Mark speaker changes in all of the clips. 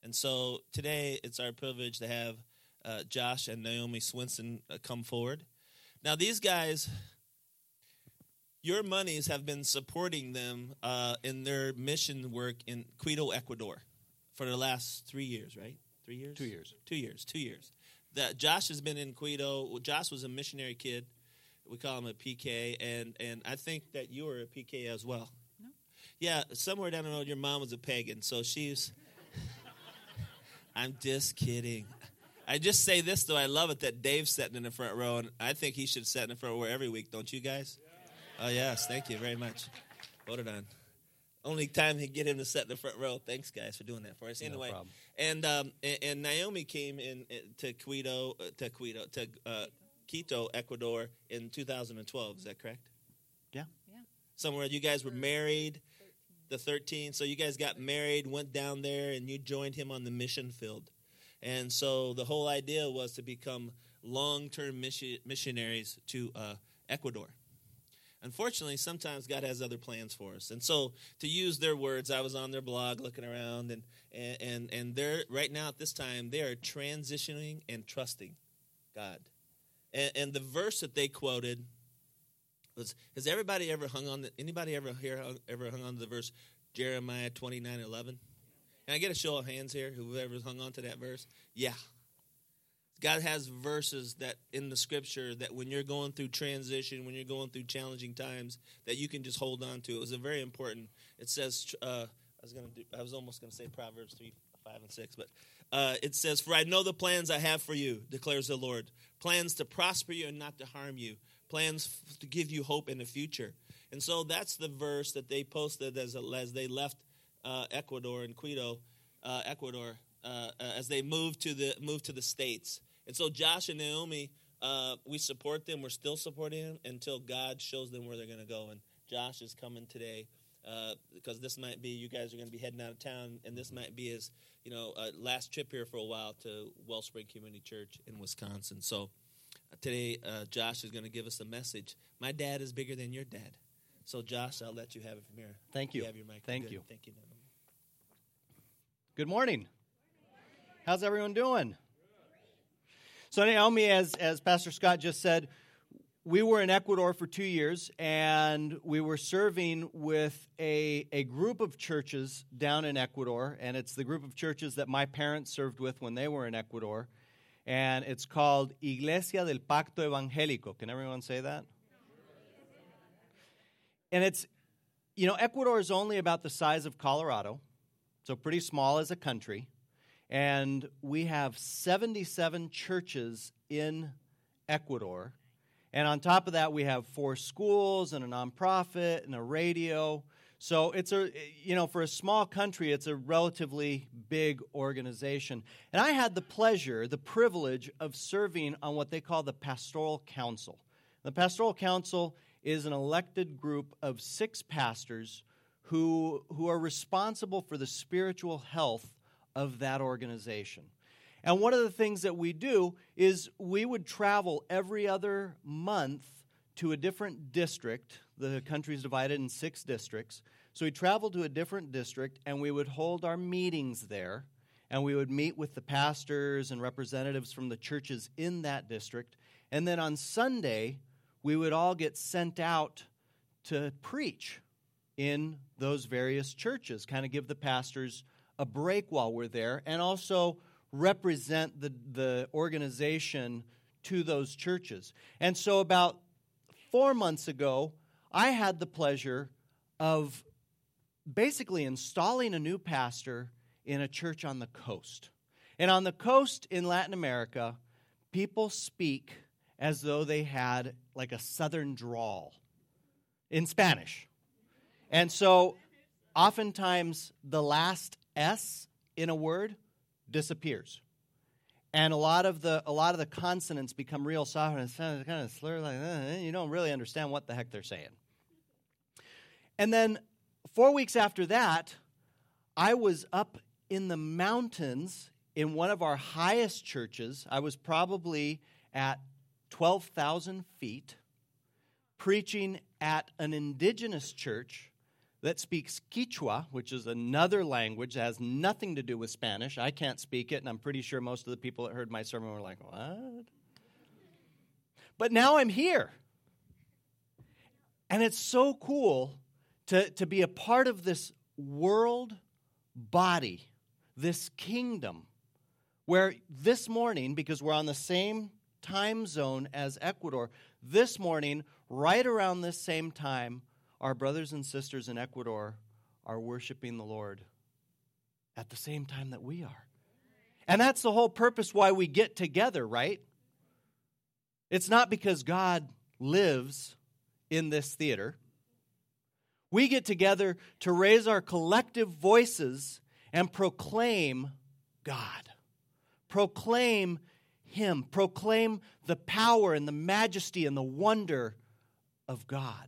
Speaker 1: And so today it's our privilege to have Josh and Naomi Swinson come forward. Now these guys, your monies have been supporting them in their mission work in Quito, Ecuador for the last 3 years, right? 3 years?
Speaker 2: 2 years.
Speaker 1: 2 years, 2 years. That Josh has been in Quito. Well, Josh was a missionary kid. We call him a PK, and I think that you were a PK as well.
Speaker 3: No.
Speaker 1: Yeah, somewhere down the road, your mom was a pagan, so she's... I'm just kidding. I just say this, though. I love it that Dave's sitting in the front row, and I think he should sit in the front row every week, don't you guys? Oh, yes. Thank you very much. Voted on. Only time he get him to sit in the front row. Thanks, guys, for doing that for us. Anyway,
Speaker 2: problem.
Speaker 1: And Naomi came in to Quito, Ecuador in 2012. Is that correct?
Speaker 2: Yeah.
Speaker 3: Yeah.
Speaker 1: Somewhere you guys were married, the 13. So you guys got married, went down there, and you joined him on the mission field. And so the whole idea was to become long-term missionaries to Ecuador. Unfortunately, sometimes God has other plans for us. And so to use their words, I was on their blog looking around, and they're right now at this time, they are transitioning and trusting God. And the verse that they quoted was, has everybody ever hung on, anybody ever here ever hung on to the verse Jeremiah 29:11? Can I get a show of hands here, whoever's hung on to that verse? Yeah. God has verses that in the scripture that when you're going through transition, when you're going through challenging times, that you can just hold on to. It was a very important. It says, I was almost going to say Proverbs 3, 5, and 6, but it says, "For I know the plans I have for you, declares the Lord, plans to prosper you and not to harm you, plans to give you hope in the future." And so that's the verse that they posted as they left Ecuador and Quito, Ecuador, as they moved to the States. And so Josh and Naomi, we support them. We're still supporting them until God shows them where they're going to go. And Josh is coming today because this might be, you guys are going to be heading out of town, and this might be his, last trip here for a while to Wellspring Community Church in Wisconsin. So today, Josh is going to give us a message. My dad is bigger than your dad. So Josh, I'll let you have it from here.
Speaker 2: Thank you.
Speaker 1: You have your mic.
Speaker 2: Thank you.
Speaker 1: Thank you, Naomi.
Speaker 2: Good morning. How's everyone doing? So Naomi, as Pastor Scott just said, we were in Ecuador for 2 years, and we were serving with a group of churches down in Ecuador, and it's the group of churches that my parents served with when they were in Ecuador, and it's called Iglesia del Pacto Evangélico. Can everyone say that? And it's, Ecuador is only about the size of Colorado, so pretty small as a country. And we have 77 churches in Ecuador. And on top of that, we have 4 schools and a nonprofit and a radio. So it's for a small country, it's a relatively big organization. And I had the privilege of serving on what they call the Pastoral Council. The Pastoral Council is an elected group of 6 pastors who are responsible for the spiritual health of that organization. And one of the things that we do is we would travel every other month to a different district. The country is divided in 6 districts. So we traveled to a different district, and we would hold our meetings there, and we would meet with the pastors and representatives from the churches in that district. And then on Sunday, we would all get sent out to preach in those various churches, kind of give the pastors a break while we're there, and also represent the organization to those churches. And so about 4 months ago, I had the pleasure of basically installing a new pastor in a church on the coast. And on the coast in Latin America, people speak as though they had like a southern drawl in Spanish. And so oftentimes the last S in a word disappears. And a lot of the consonants become real soft, and it sounds kind of slurred like that. You don't really understand what the heck they're saying. And then 4 weeks after that, I was up in the mountains in one of our highest churches. I was probably at 12,000 feet, preaching at an indigenous church that speaks Quechua, which is another language that has nothing to do with Spanish. I can't speak it, and I'm pretty sure most of the people that heard my sermon were like, what? But now I'm here. And it's so cool to be a part of this world body, this kingdom, where this morning, because we're on the same time zone as Ecuador, this morning, right around this same time, our brothers and sisters in Ecuador are worshiping the Lord at the same time that we are. And that's the whole purpose why we get together, right? It's not because God lives in this theater. We get together to raise our collective voices and proclaim God. Proclaim Him. Proclaim the power and the majesty and the wonder of God.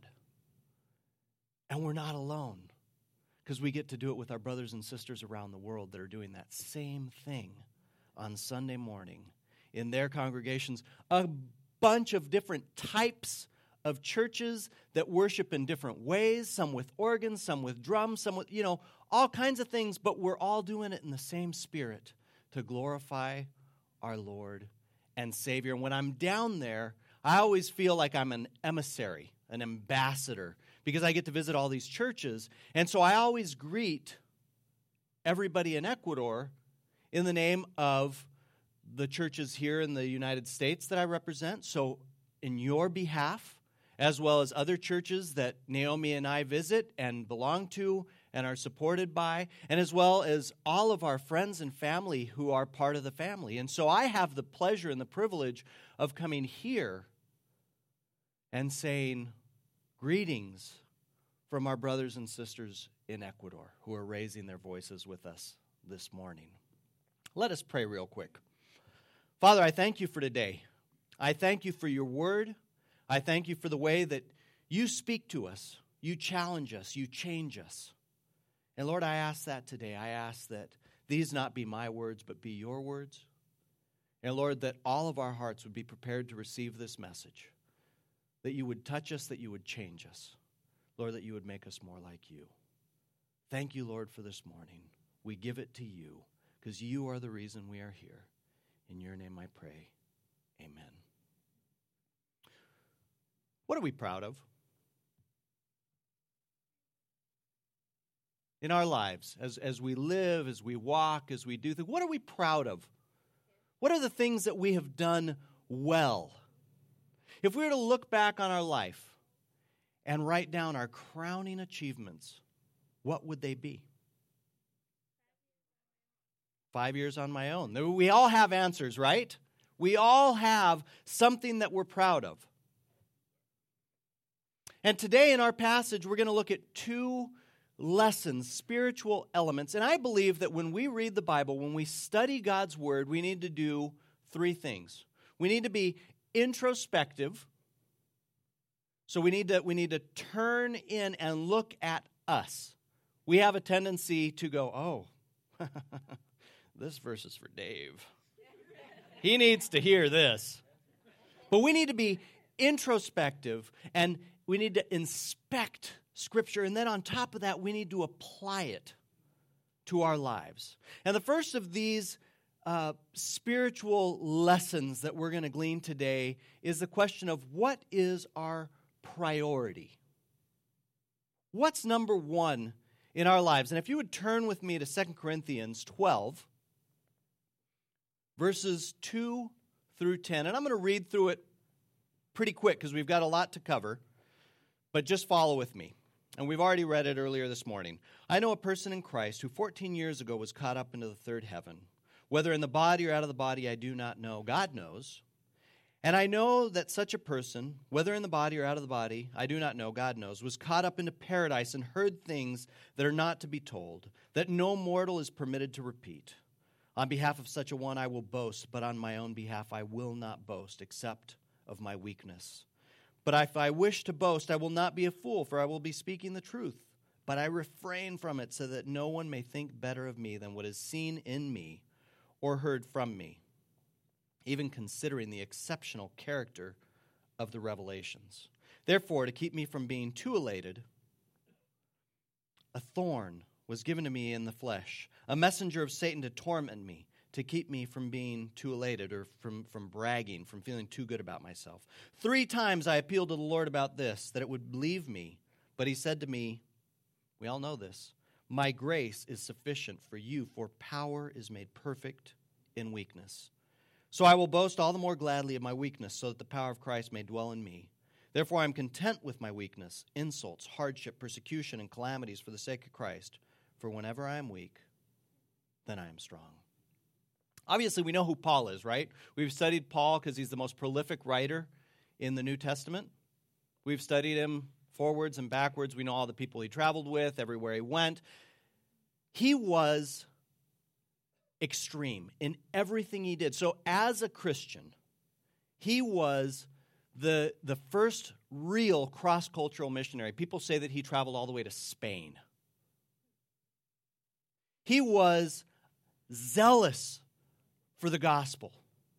Speaker 2: And we're not alone, because we get to do it with our brothers and sisters around the world that are doing that same thing on Sunday morning in their congregations. A bunch of different types of churches that worship in different ways, some with organs, some with drums, some with, all kinds of things, but we're all doing it in the same spirit to glorify our Lord and Savior. And when I'm down there, I always feel like I'm an emissary, an ambassador, because I get to visit all these churches. And so I always greet everybody in Ecuador in the name of the churches here in the United States that I represent. So in your behalf, as well as other churches that Naomi and I visit and belong to and are supported by, and as well as all of our friends and family who are part of the family. And so I have the pleasure and the privilege of coming here and saying, greetings from our brothers and sisters in Ecuador who are raising their voices with us this morning. Let us pray real quick. Father, I thank you for today. I thank you for your word. I thank you for the way that you speak to us, you challenge us, you change us. And Lord, I ask that today. I ask that these not be my words, but be your words. And Lord, that all of our hearts would be prepared to receive this message, that you would touch us, that you would change us. Lord, that you would make us more like you. Thank you, Lord, for this morning. We give it to you because you are the reason we are here. In your name I pray. Amen. What are we proud of? In our lives, as we live, as we walk, as we do things, what are we proud of? What are the things that we have done well? If we were to look back on our life and write down our crowning achievements, what would they be? 5 years on my own. We all have answers, right? We all have something that we're proud of. And today in our passage, we're going to look at two lessons, spiritual elements. And I believe that when we read the Bible, when we study God's Word, we need to do three things. We need to be introspective. So we need to turn in and look at us. We have a tendency to go, oh, this verse is for Dave. He needs to hear this. But we need to be introspective, and we need to inspect Scripture, and then on top of that, we need to apply it to our lives. And the first of these spiritual lessons that we're going to glean today is the question of what is our priority? What's number one in our lives? And if you would turn with me to 2 Corinthians 12, verses 2 through 10, and I'm going to read through it pretty quick because we've got a lot to cover, but just follow with me. And we've already read it earlier this morning. I know a person in Christ who 14 years ago was caught up into the third heaven. Whether in the body or out of the body, I do not know. God knows. And I know that such a person, whether in the body or out of the body, I do not know, God knows, was caught up into paradise and heard things that are not to be told, that no mortal is permitted to repeat. On behalf of such a one I will boast, but on my own behalf I will not boast, except of my weakness. But if I wish to boast, I will not be a fool, for I will be speaking the truth. But I refrain from it so that no one may think better of me than what is seen in me or heard from me, even considering the exceptional character of the revelations. Therefore, to keep me from being too elated, a thorn was given to me in the flesh, a messenger of Satan to torment me, to keep me from being too elated or from bragging, from feeling too good about myself. 3 times I appealed to the Lord about this, that it would leave me. But he said to me, we all know this, my grace is sufficient for you, for power is made perfect in weakness. So I will boast all the more gladly of my weakness, so that the power of Christ may dwell in me. Therefore I am content with my weakness, insults, hardship, persecution, and calamities for the sake of Christ. For whenever I am weak, then I am strong. Obviously, we know who Paul is, right? We've studied Paul because he's the most prolific writer in the New Testament. We've studied him forwards and backwards. We know all the people he traveled with, everywhere he went. He was extreme in everything he did. So as a Christian, he was the first real cross-cultural missionary. People say that he traveled all the way to Spain. He was zealous for the gospel.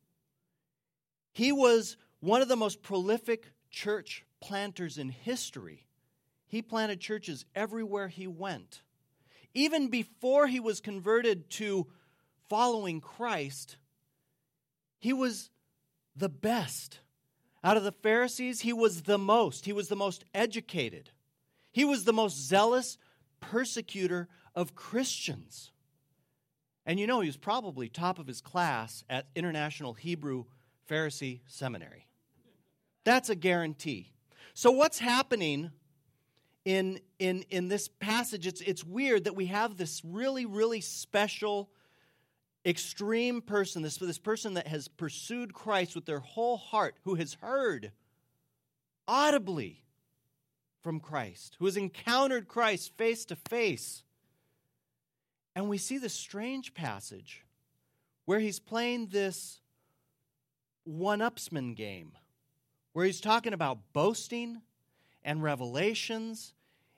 Speaker 2: He was one of the most prolific church planters in history. He planted churches everywhere he went. Even before he was converted to following Christ, he was the best. Out of the Pharisees, he was the most. He was the most educated. He was the most zealous persecutor of Christians. And you know, he was probably top of his class at International Hebrew Pharisee Seminary. That's a guarantee. So what's happening in this passage, it's weird that we have this really, really special, extreme person, this person that has pursued Christ with their whole heart, who has heard audibly from Christ, who has encountered Christ face to face. And we see this strange passage where he's playing this one-upsman game, where he's talking about boasting and revelations,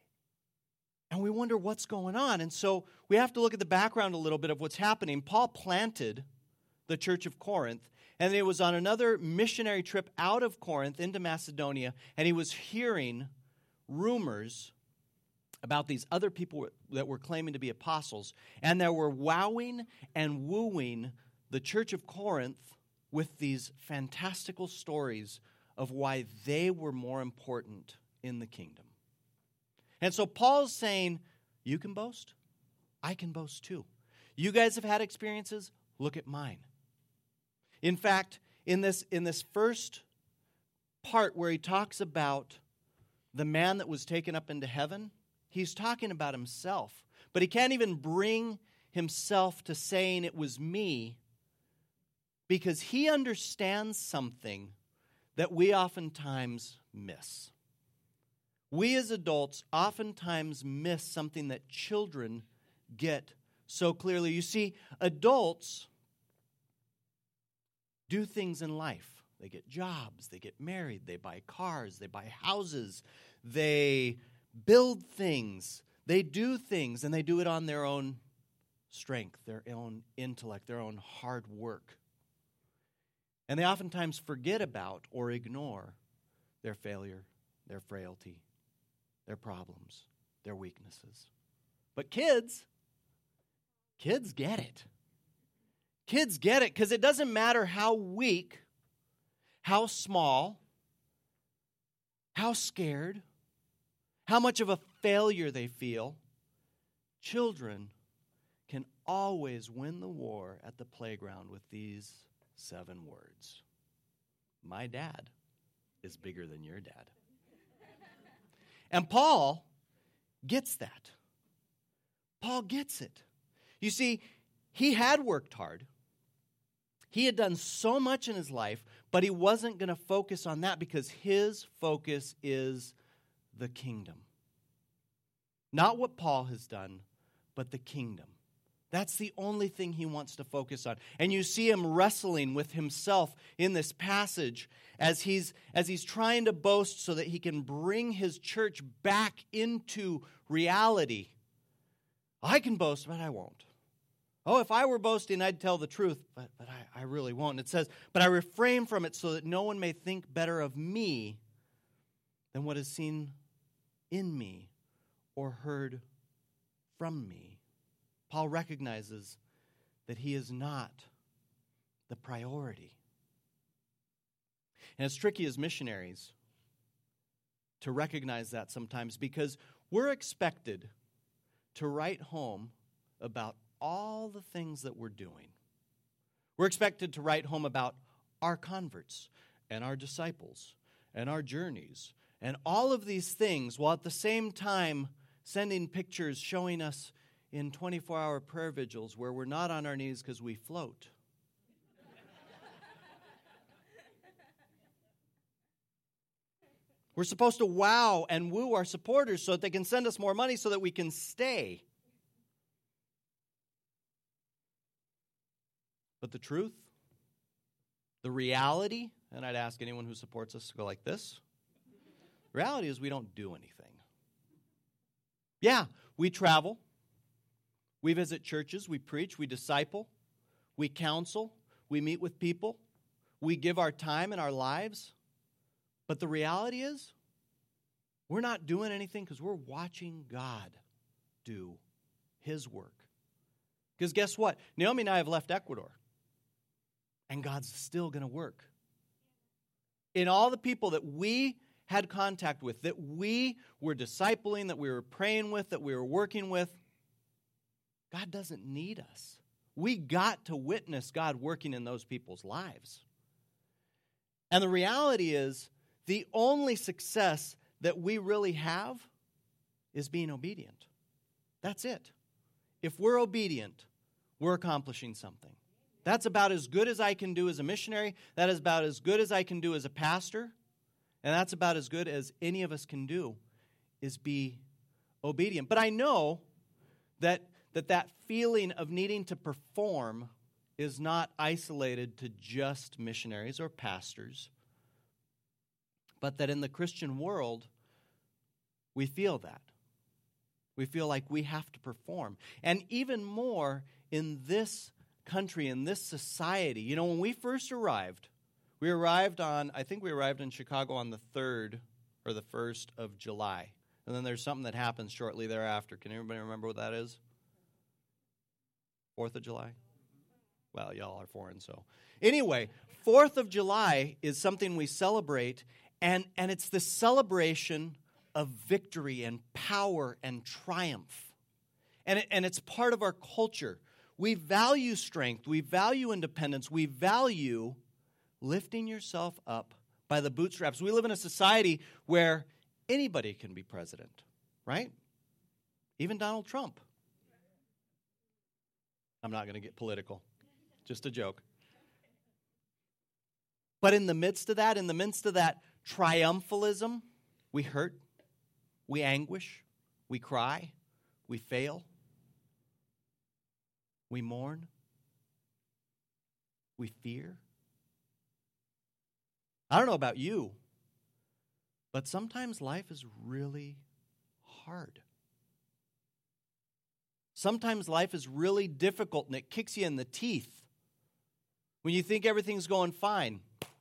Speaker 2: and we wonder what's going on. And so we have to look at the background a little bit of what's happening. Paul planted the church of Corinth, and it was on another missionary trip out of Corinth into Macedonia, and he was hearing rumors about these other people that were claiming to be apostles, and they were wowing and wooing the church of Corinth with these fantastical stories of why they were more important in the kingdom. And so Paul's saying, you can boast, I can boast too. You guys have had experiences, look at mine. In fact, in this first part where he talks about the man that was taken up into heaven, he's talking about himself, but he can't even bring himself to saying it was me because he understands something that we oftentimes miss. We as adults oftentimes miss something that children get so clearly. You see, adults do things in life. They get jobs, they get married, they buy cars, they buy houses, they build things, they do things, and they do it on their own strength, their own intellect, their own hard work. And they oftentimes forget about or ignore their failure, their frailty, their problems, their weaknesses. But kids get it. Kids get it because it doesn't matter how weak, how small, how scared, how much of a failure they feel. Children can always win the war at the playground with these 7 words. My dad is bigger than your dad. And Paul gets that. Paul gets it. You see, he had worked hard. He had done so much in his life, but he wasn't going to focus on that because his focus is the kingdom. Not what Paul has done, but the kingdom. That's the only thing he wants to focus on. And you see him wrestling with himself in this passage as he's trying to boast so that he can bring his church back into reality. I can boast, but I won't. Oh, if I were boasting, I'd tell the truth, but I really won't. It says, but I refrain from it so that no one may think better of me than what is seen in me or heard from me. Paul recognizes that he is not the priority. And it's tricky as missionaries to recognize that sometimes because we're expected to write home about all the things that we're doing. We're expected to write home about our converts and our disciples and our journeys and all of these things, while at the same time sending pictures showing us in 24-hour prayer vigils where we're not on our knees because we float. We're supposed to wow and woo our supporters so that they can send us more money so that we can stay. But the truth, the reality, and I'd ask anyone who supports us to go like this, the reality is we don't do anything. Yeah, we travel, we visit churches, we preach, we disciple, we counsel, we meet with people, we give our time and our lives. But the reality is, we're not doing anything because we're watching God do His work. Because guess what? Naomi and I have left Ecuador. And God's still going to work. In all the people that we had contact with, that we were discipling, that we were praying with, that we were working with, God doesn't need us. We got to witness God working in those people's lives. And the reality is, the only success that we really have is being obedient. That's it. If we're obedient, we're accomplishing something. That's about as good as I can do as a missionary. That is about as good as I can do as a pastor. And that's about as good as any of us can do, is be obedient. But I know that feeling of needing to perform is not isolated to just missionaries or pastors, but that in the Christian world, we feel that. We feel like we have to perform. And even more in this country, in this society. You know, when we first arrived, I think we arrived in Chicago on the 3rd or the 1st of July. And then there's something that happens shortly thereafter. Can anybody remember what that is? 4th of July? Well, y'all are foreign, so. Anyway, 4th of July is something we celebrate, and it's the celebration of victory and power and triumph. And it's part of our culture. We value strength. We value independence. We value lifting yourself up by the bootstraps. We live in a society where anybody can be president, right? Even Donald Trump. I'm not going to get political. Just a joke. But in the midst of that triumphalism, we hurt, we anguish, we cry, we fail, we mourn, we fear. I don't know about you, but sometimes life is really hard. Sometimes life is really difficult and it kicks you in the teeth when you think everything's going fine.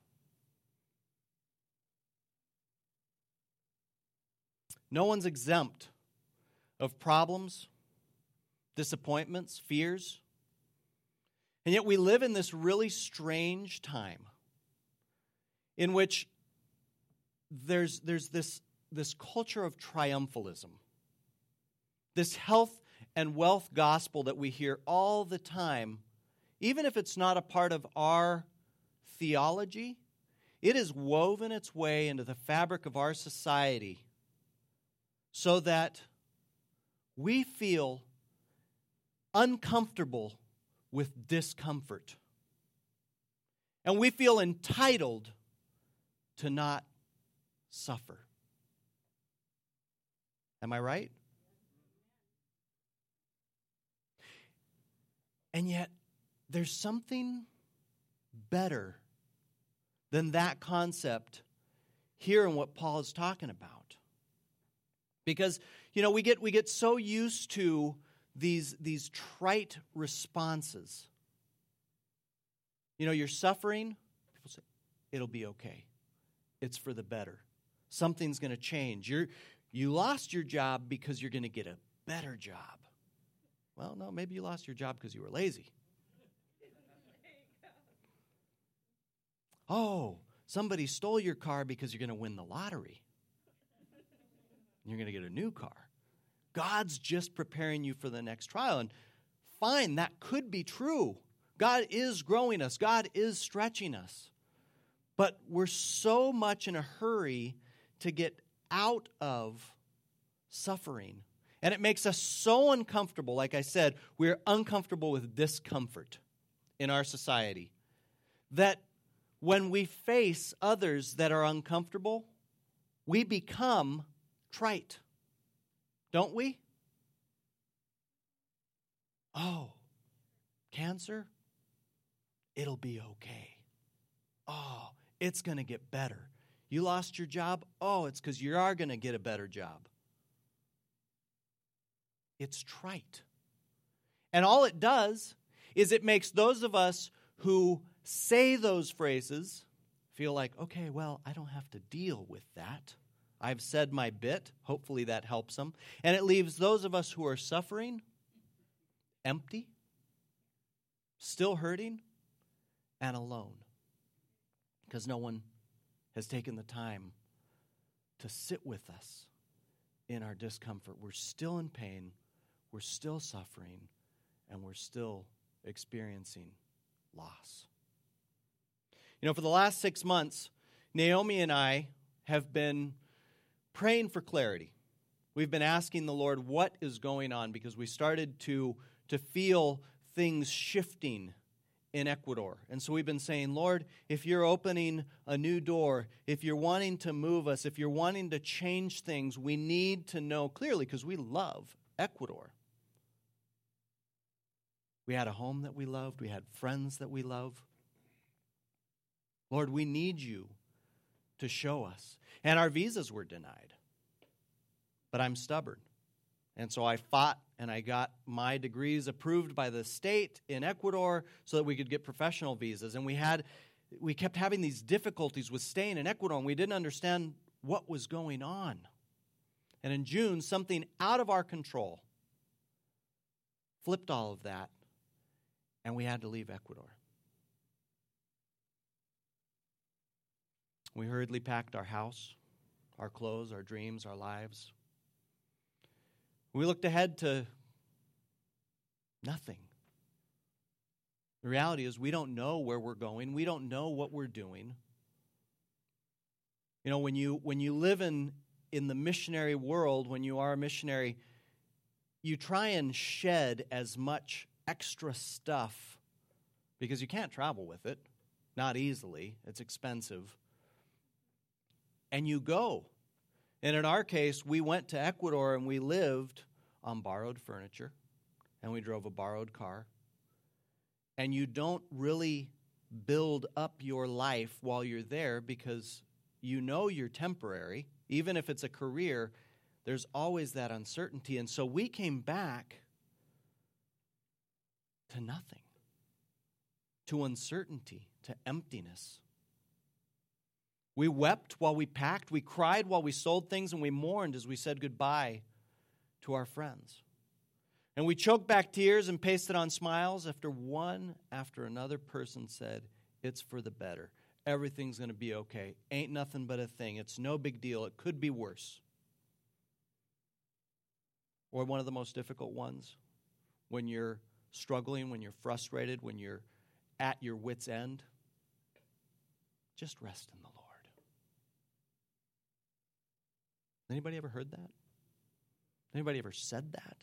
Speaker 2: No one's exempt of problems, disappointments, fears. And yet we live in this really strange time in which there's this culture of triumphalism, this health and wealth gospel that we hear all the time. Even if it's not a part of our theology, it has woven its way into the fabric of our society so that we feel uncomfortable with discomfort. And we feel entitled to not suffer. Am I right? And yet, there's something better than that concept here in what Paul is talking about. Because, you know, we get so used to these trite responses. You know, you're suffering, people say, it'll be okay. It's for the better. Something's going to change. You lost your job because you're going to get a better job. Well, no, maybe you lost your job because you were lazy. Oh, somebody stole your car because you're going to win the lottery. You're going to get a new car. God's just preparing you for the next trial. And fine, that could be true. God is growing us. God is stretching us. But we're so much in a hurry to get out of suffering. And it makes us so uncomfortable. Like I said, we're uncomfortable with discomfort in our society. That when we face others that are uncomfortable, we become trite. Don't we? Oh, cancer? It'll be okay. Oh, it's going to get better. You lost your job? Oh, it's because you are going to get a better job. It's trite. And all it does is it makes those of us who say those phrases feel like, okay, well, I don't have to deal with that. I've said my bit. Hopefully that helps them. And it leaves those of us who are suffering empty, still hurting, and alone. Because no one has taken the time to sit with us in our discomfort. We're still in pain, we're still suffering, and we're still experiencing loss. You know, for the last 6 months, Naomi and I have been praying for clarity. We've been asking the Lord what is going on because we started to feel things shifting in Ecuador. And so we've been saying, Lord, if you're opening a new door, if you're wanting to move us, if you're wanting to change things, we need to know clearly because we love Ecuador. We had a home that we loved. We had friends that we love. Lord, we need you to show us. And our visas were denied. But I'm stubborn. And so I fought and I got my degrees approved by the state in Ecuador so that we could get professional visas. And we kept having these difficulties with staying in Ecuador, and we didn't understand what was going on. And in June, something out of our control flipped all of that, and we had to leave Ecuador. We hurriedly packed our house, our clothes, our dreams, our lives. We looked ahead to nothing. The reality is we don't know where we're going. We don't know what we're doing. You know, when you live in the missionary world, when you are a missionary, you try and shed as much extra stuff because you can't travel with it. Not easily. It's expensive. And you go. And in our case, we went to Ecuador and we lived on borrowed furniture and we drove a borrowed car. And you don't really build up your life while you're there because you know you're temporary. Even if it's a career, there's always that uncertainty. And so we came back to nothing, to uncertainty, to emptiness. We wept while we packed, we cried while we sold things, and we mourned as we said goodbye to our friends. And we choked back tears and pasted on smiles after another person said, it's for the better. Everything's going to be okay. Ain't nothing but a thing. It's no big deal. It could be worse. Or one of the most difficult ones, when you're struggling, when you're frustrated, when you're at your wit's end, just rest in the Lord. Anybody ever heard that? Anybody ever said that?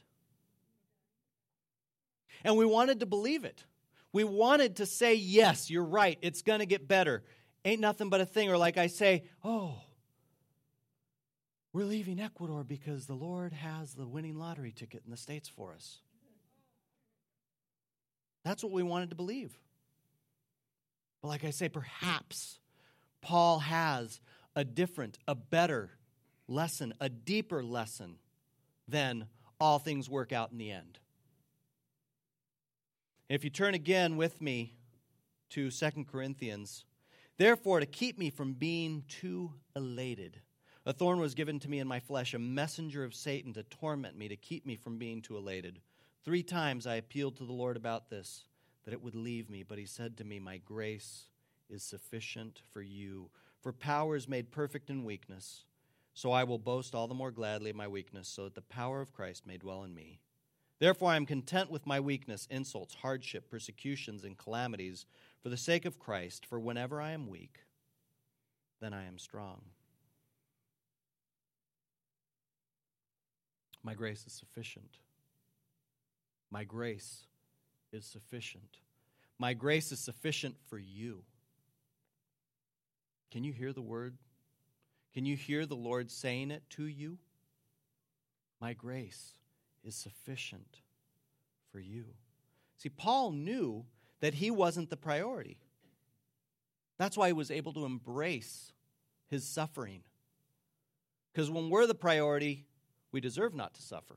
Speaker 2: And we wanted to believe it. We wanted to say, yes, you're right. It's going to get better. Ain't nothing but a thing. Or like I say, oh, we're leaving Ecuador because the Lord has the winning lottery ticket in the States for us. That's what we wanted to believe. But like I say, perhaps Paul has a different, a better lesson, a deeper lesson than all things work out in the end. If you turn again with me to 2 Corinthians, therefore, to keep me from being too elated, a thorn was given to me in my flesh, a messenger of Satan to torment me, to keep me from being too elated. 3 times I appealed to the Lord about this, that it would leave me. But he said to me, my grace is sufficient for you. For power is made perfect in weakness. So I will boast all the more gladly of my weakness, so that the power of Christ may dwell in me. Therefore I am content with my weakness, insults, hardship, persecutions, and calamities, for the sake of Christ. For whenever I am weak, then I am strong. My grace is sufficient. My grace is sufficient. My grace is sufficient for you. Can you hear the word? Can you hear the Lord saying it to you? My grace is sufficient for you. See, Paul knew that he wasn't the priority. That's why he was able to embrace his suffering. Because when we're the priority, we deserve not to suffer.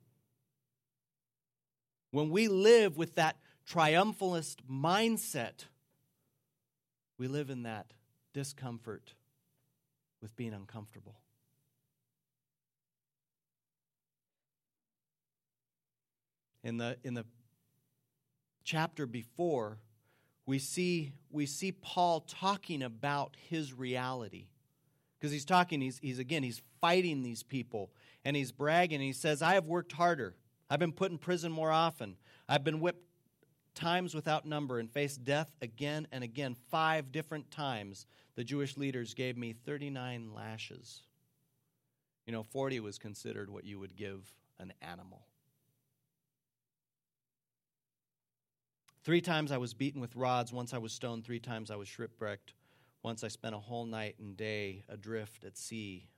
Speaker 2: When we live with that triumphalist mindset, we live in that discomfort with being uncomfortable. In the chapter before, we see Paul talking about his reality. Because he's talking, he's fighting these people, and he's bragging, and he says, I have worked harder. I've been put in prison more often. I've been whipped times without number and faced death again and again. 5 different times the Jewish leaders gave me 39 lashes. 40 was considered what you would give an animal. 3 times I was beaten with rods. Once I was stoned. 3 times I was shipwrecked. Once I spent a whole night and day adrift at sea.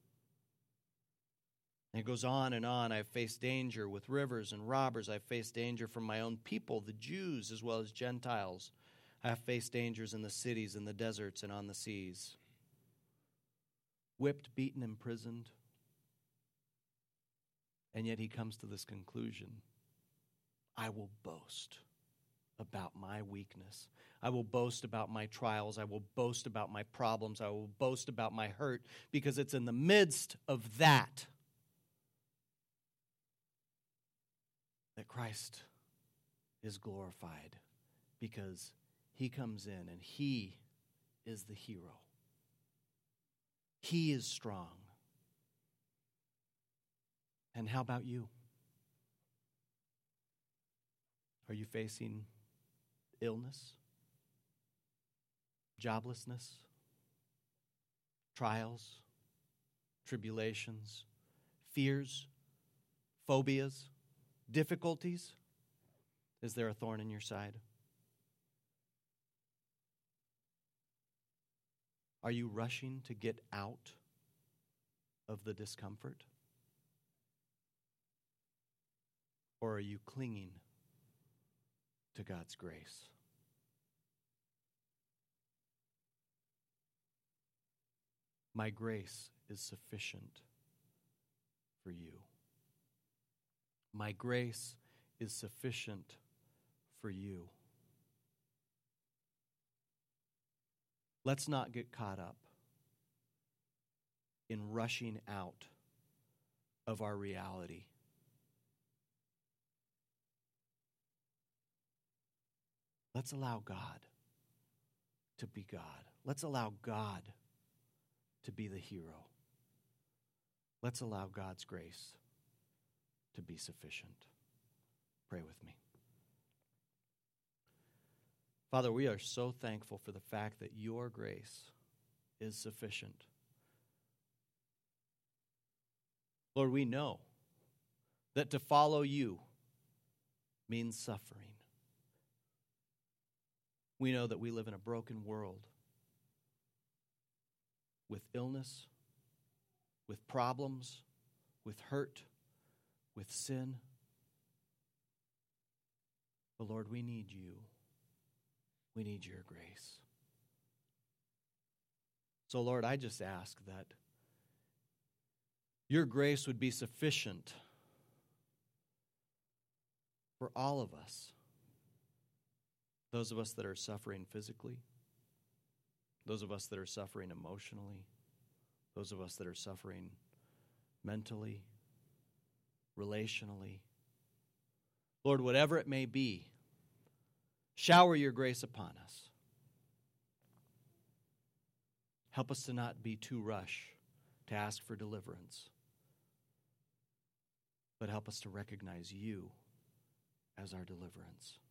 Speaker 2: And it goes on and on. I've faced danger with rivers and robbers. I've faced danger from my own people, the Jews as well as Gentiles. I have faced dangers in the cities, in the deserts, and on the seas. Whipped, beaten, imprisoned. And yet he comes to this conclusion. I will boast about my weakness. I will boast about my trials. I will boast about my problems. I will boast about my hurt, because it's in the midst of that Christ is glorified, because he comes in and he is the hero. He is strong. And how about you? Are you facing illness, joblessness, trials, tribulations, fears, phobias, difficulties? Is there a thorn in your side? Are you rushing to get out of the discomfort? Or are you clinging to God's grace? My grace is sufficient for you. My grace is sufficient for you. Let's not get caught up in rushing out of our reality. Let's allow God to be God. Let's allow God to be the hero. Let's allow God's grace to be sufficient. Pray with me. Father, we are so thankful for the fact that your grace is sufficient. Lord, we know that to follow you means suffering. We know that we live in a broken world with illness, with problems, with hurt, with sin. But Lord, we need you. We need your grace. So Lord, I just ask that your grace would be sufficient for all of us. Those of us that are suffering physically, those of us that are suffering emotionally, those of us that are suffering mentally, relationally. Lord, whatever it may be, shower your grace upon us. Help us to not be too rush to ask for deliverance, but help us to recognize you as our deliverance.